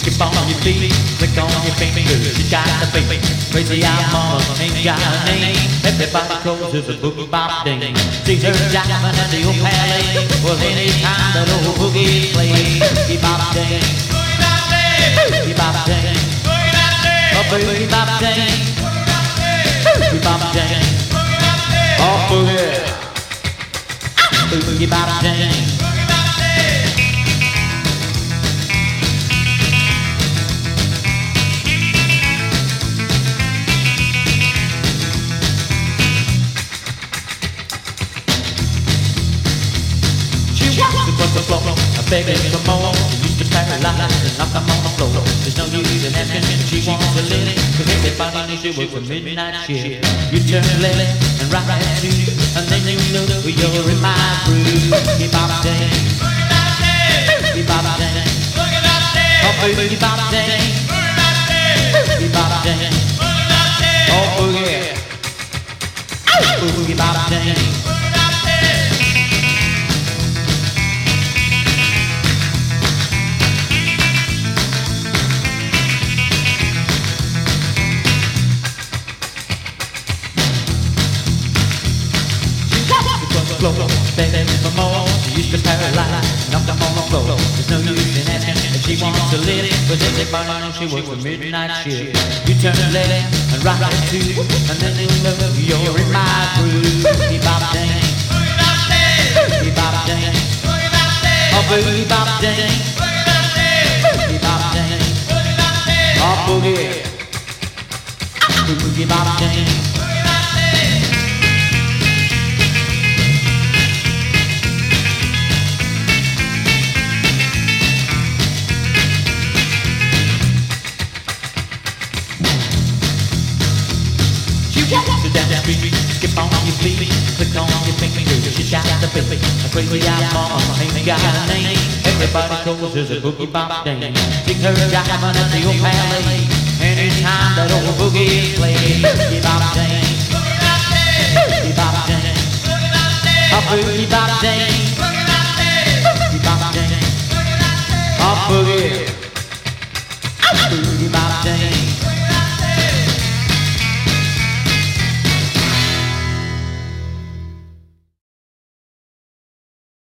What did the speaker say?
skip on your feet, click on your fingers. She got the beat, crazy out mama ain't got a name. Everybody closes a boogie bop ding. See her jiving at the old palais. Well, anytime that old boogie plays, boogie bop ding, boogie bop ding, oh boogie bop ding, boogie bop ding, oh boogie, boogie bop ding. The floor, I begging for more. She used to paralyze and knock them on the floor. There's no use in asking if she wants a little, cause everybody knew she was a midnight shift. You turn left and right at two, and then you look, you're in my groove. Boogie bop dang, boogie bop dang, oh boogie bop dang, boogie bop dang, oh boogie, boogie bop dang. Begging for more. She used to paralyze, knock them on the floor. There's no use in asking if she wants a little, cause everybody knows she works the midnight shift. You turn left and right at two, and then you look, you're in my groove. Boogie bop dang, boogie bop dang, oh boogie bop dang, boogie bop dang, oh boogie, boogie bop dang. Sit down the street, skip on your feet, click on your fingers. She got the beat, a crazy out mama ain't got a name. Everybody closes a boogie bop dang. See her jiving at the old palais. Anytime that old boogie plays, boogie bop dang, boogie bop dang, a boogie bop dang.